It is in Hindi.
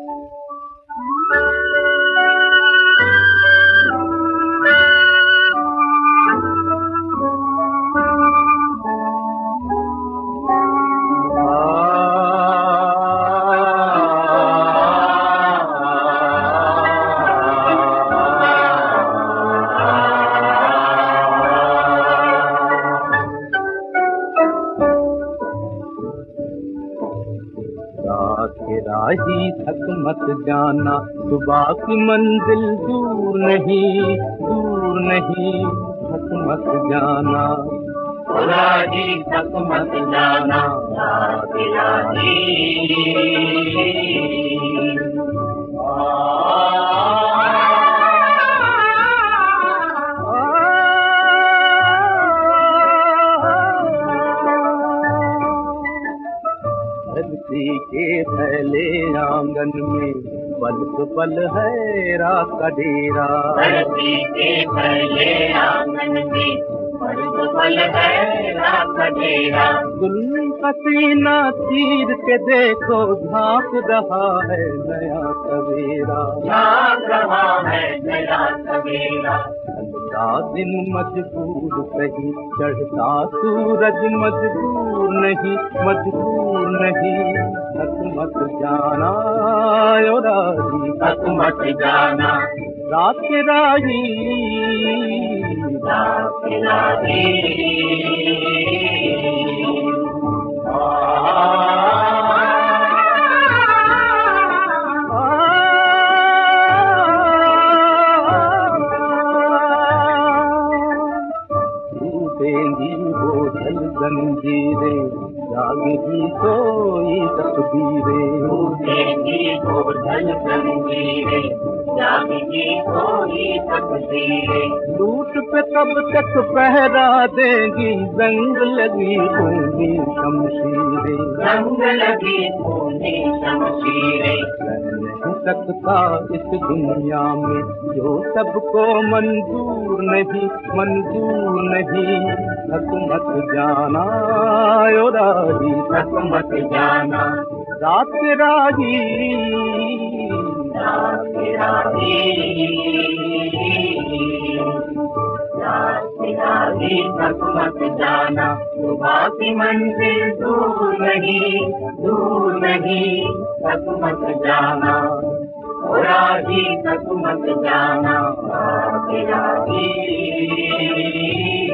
राही थक मत जाना, सुबह की मंजिल दूर नहीं, दूर नहीं, थक मत जाना। राही थक मत जाना, राही धरती के फैले आंगन में पल पल है रात का डेरा। धरती के फैले आंगन में पल पल है रात का डेरा। जुल्म पसीना चीर के देखो, झांक रहा है नया सवेरा, झांक रहा है नया सवेरा। ढलता दिन मजबूर सही, चढ़ता सूरज मजबूर नहीं, मजबूर नहीं, थक मत जाना ओ राही, थक मत जाना, रात के राही, रात के राही। टूटेंगी वो जल जंजीरें, जागेगी कोई तकदीरें। टूटेंगी वो जल जंजीरें, जागेगी कोई तकदीरें। लूट पे तब तक पहरा देंगी, जंग लगी खूनी शमशीरें, रंग लगी खूनी शमशीरें। नहीं सकता इस दुनिया में जो सबको मंजूर नहीं, मंजूर नहीं, थक मत जाना ओ राही, थक मत जाना, रात के राही, रात के राही। रात के राही थक मत जाना, सुबह की मंजिल दूर नहीं, दूर नहीं, थक मत जाना। राही थक मत जाना, रात के राही।